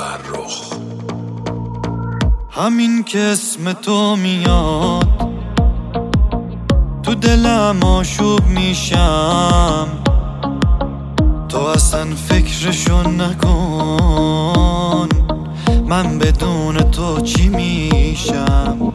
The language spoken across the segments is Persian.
فرخ. همین که اسم تو میاد تو دلم آشوب میشم، تو اصلا فکرشو نکن من بدون تو چی میشم.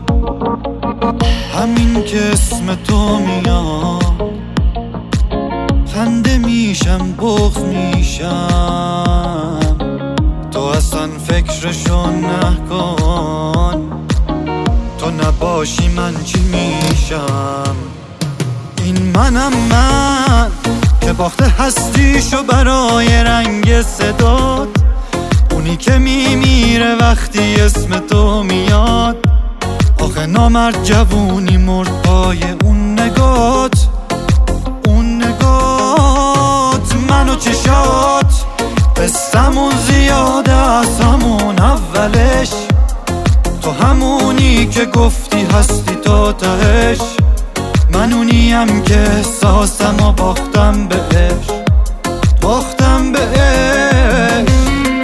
همین که اسم تو میاد خنده میشم بغض میشم، تو اصلا فکرشو نکن تو نباشی من چی میشم. این منم من که باخته هستیشو برای رنگ صدات، اونی که میمیره وقتی اسم تو میاد. آخه نامرد جوونی مرد پای اون نگات، اون نگات منو چشات قصمون زیاده از همون اولش. تو همونی که گفتی هستی تا تهش، من اونیم که احساسمو باختم بهش، باختم بهش.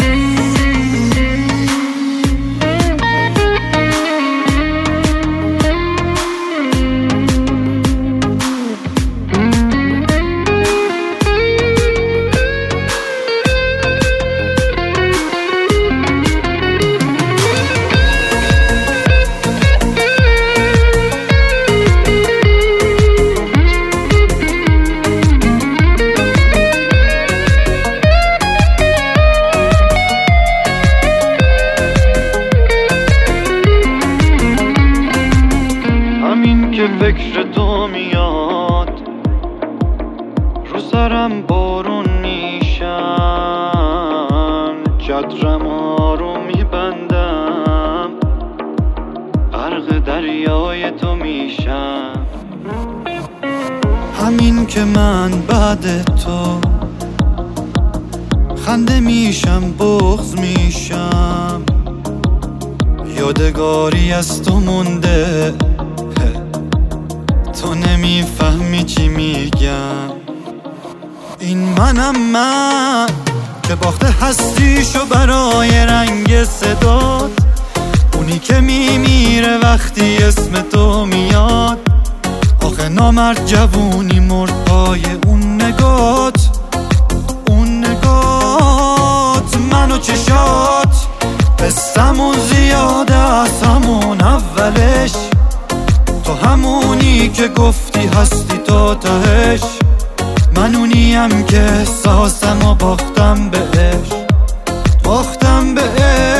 که فکر تو میاد رو سرم بارون میشم، چترم رو میبندم غرق دریای تو میشم. همین که من بعد تو خنده میشم بغض میشم، یادگاری از تو مونده تو نمیفهمی چی میگم. این منم من که باخته هستیشو برای رنگ صدات، اونی که میمیره وقتی اسم تو میاد. آخه نامرد جوونی مرد پای اون نگات، اون نگات منو چشات قصمون زیاده از همون اولش. تو همونی که گفتی هستی تا تهش، من اونیم که احساسمو باختم بهش، باختم بهش.